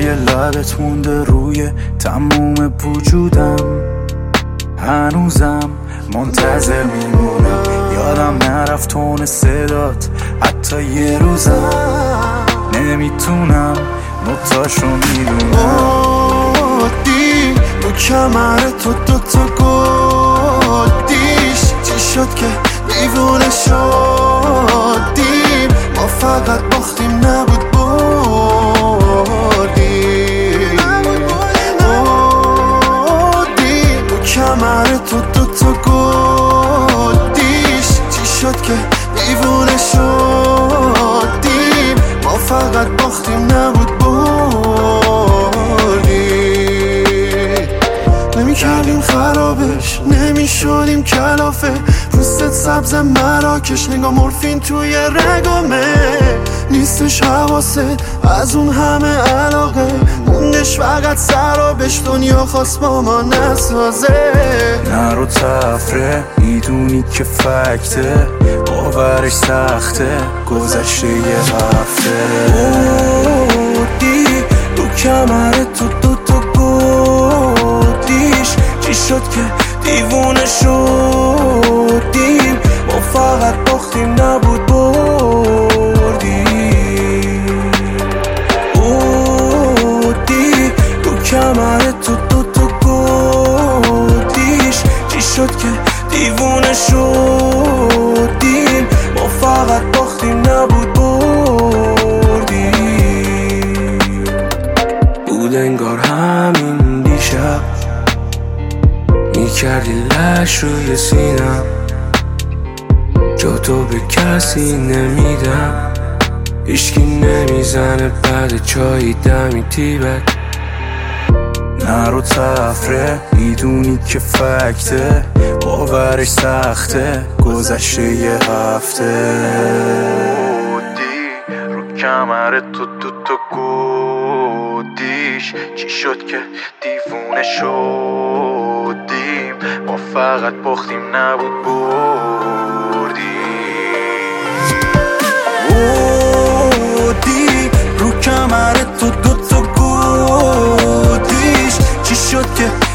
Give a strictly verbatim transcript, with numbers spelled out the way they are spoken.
بوی لبت مونده روی تموم وجودم، هنوزم منتظر میمونم. یادم نرفت تون صدات حتی یه روزم، نمیتونم نوتاشو میدونم. دی رو کمر تو دوتا گودیش چی شد که دیوونه شدیم؟ ما فقط باختیم نبود بردیم. دی رو کمر تو دوتا گودیش چی شد که دیوونه شدیم؟ ما فقط باختیم نبود بردیم. نمی کردیم خرابش، نمی شدیم کلافه. پوستت سبز مراکش، نگاه مورفین توی رگامه. نیستش حواست از اون همه علاقه، موندش فقط سرابش. دنیا خواست با ما نسازه. نرو تفره میدونی که فکته، باورش سخته گذشته یه هفته. دی رو کمر تو دوتا گودیش چی شد که دیوونه شدیم؟ ما فقط باختیم نبود بردیم. او دی رو کمر تو دوتا گودیش چی شد که دیوونه شدیم؟ ما فقط باختیم نبود بردیم. بود انگار همین دیشب میکردی لش روی سینم، جا تو به کسی نمیدم. هیچکی نمیزنه بعد چای دمی تیبک. نرو تفره میدونی که فکته، باورش سخته گذشته یه هفته. دی رو کمر تو دوتا گودیش چی شد که دیوونه شدیم؟ ما فقط باختیم نبود بردیم. دی رو کمر تو دوتا گودیش چی شد که